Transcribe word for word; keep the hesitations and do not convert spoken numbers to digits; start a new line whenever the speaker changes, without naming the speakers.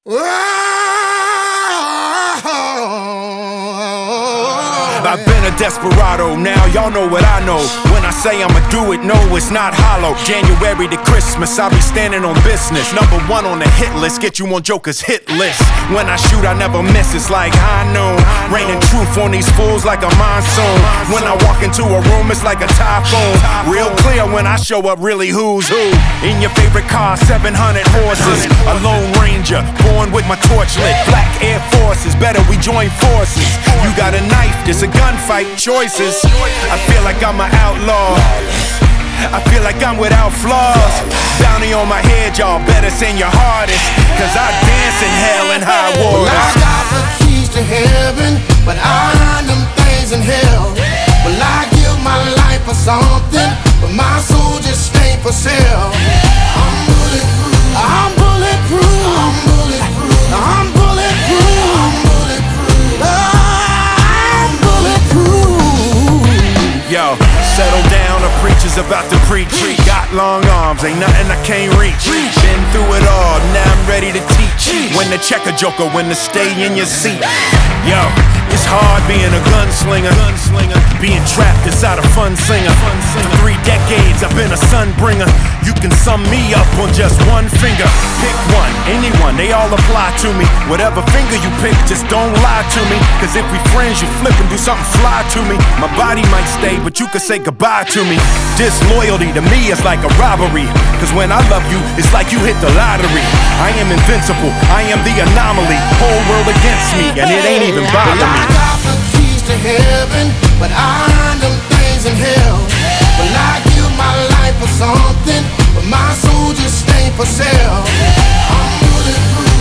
I've been a desperado, now y'all know what I know. When I say I'ma do it, no, it's not hollow. January to Christmas, I'll be standing on business. Number one on the hit list, get you on Joker's hit list. When I shoot, I never miss, it's like high noon. Raining truth on these fools like a monsoon. When I walk into a room, it's like a typhoon. Real clear when I show up, really who's who. In your favorite car, seven hundred horses. A Lone Ranger, born with my torch lit. Black Air Forces, better we join forces. You got a knife, this a gunfight, choices. I feel like I'm an outlaw, I feel like I'm without flaws. Bounty on my head, y'all better send your hardest, cause I dance in hell and high waters.
Well, I got the keys to heaven, but I earned them things in hell. Well, I give my life for something, but my soul just ain't for sale. I'm bulletproof, I'm bulletproof, I'm bulletproof, I'm bulletproof, I'm bulletproof, I'm bulletproof.
Yo, settle down, a preacher's about to preach. Got long arms, ain't nothing I can't reach. Been through it all, now I'm ready to teach. When to check a joker, when to stay in your seat. Yo, it's hard being a gunslinger, gunslinger. Being trapped inside a fun singer. For three decades I've been a sun bringer. You can sum me up on just one finger. Pick one, anyone, they all apply to me. Whatever finger you pick, just don't lie to me. Cause if we friends, you flip and do something fly to me. My body might stay, but you could say goodbye to me. Disloyalty to me is like a robbery, cause when I love you, it's like you hit the lottery. I am invincible, I am the anomaly. Whole world against me, and it ain't even bothering
me. Well, I got the keys to heaven, but I earned them things in hell. Well, I give my life for something, but my soul just ain't for sale. I'm bulletproof.